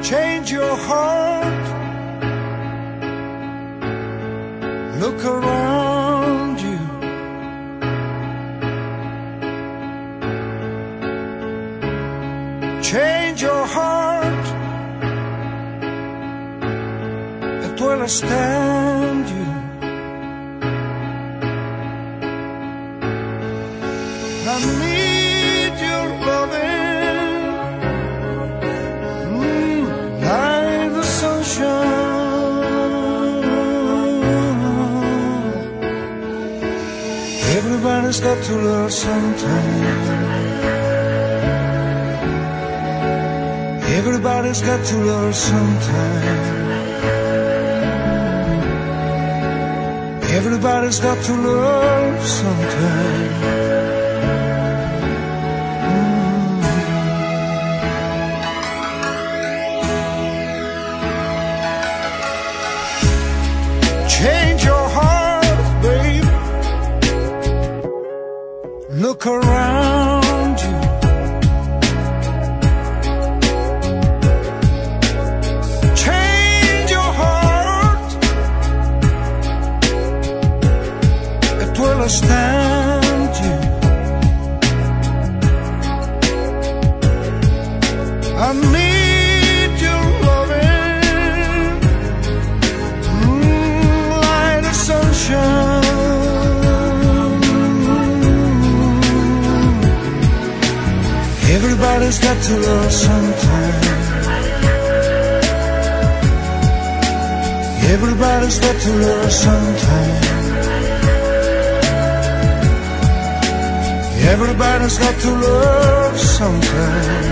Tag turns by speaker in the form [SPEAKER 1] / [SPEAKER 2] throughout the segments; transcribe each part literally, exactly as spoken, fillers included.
[SPEAKER 1] Change your heart. Look around you. Change your heart. It will stand you. I need your loving, mm, like the sunshine. Everybody's got to love sometime. Everybody's got to love sometime. Everybody's got to love sometime. Change your heart, babe. Look around you. Change your heart. It will stand you. I need your loving, mm, sunshine. Everybody's got to love sometime. Everybody's got to love sometime. Everybody's got to love sometime.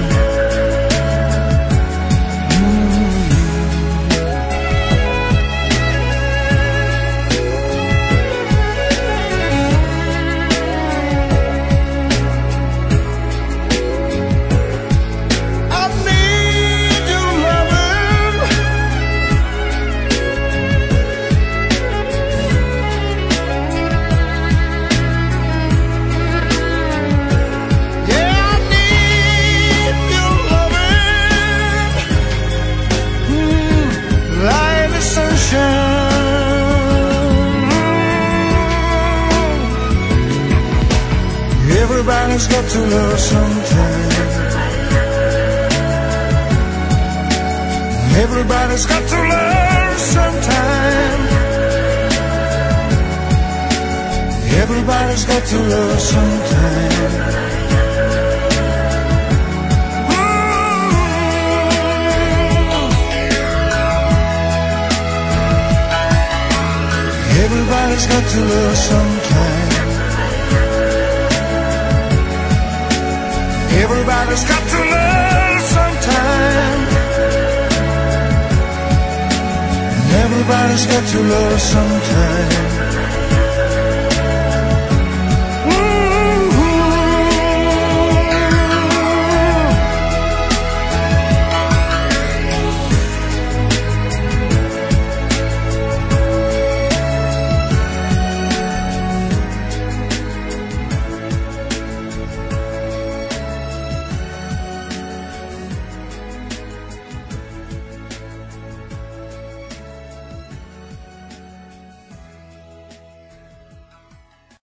[SPEAKER 1] Everybody's got to love sometime. Everybody's got to love sometime. Everybody's got to love sometime. Everybody's got to love sometime. Everybody's got to love sometime. Everybody's got to love sometime.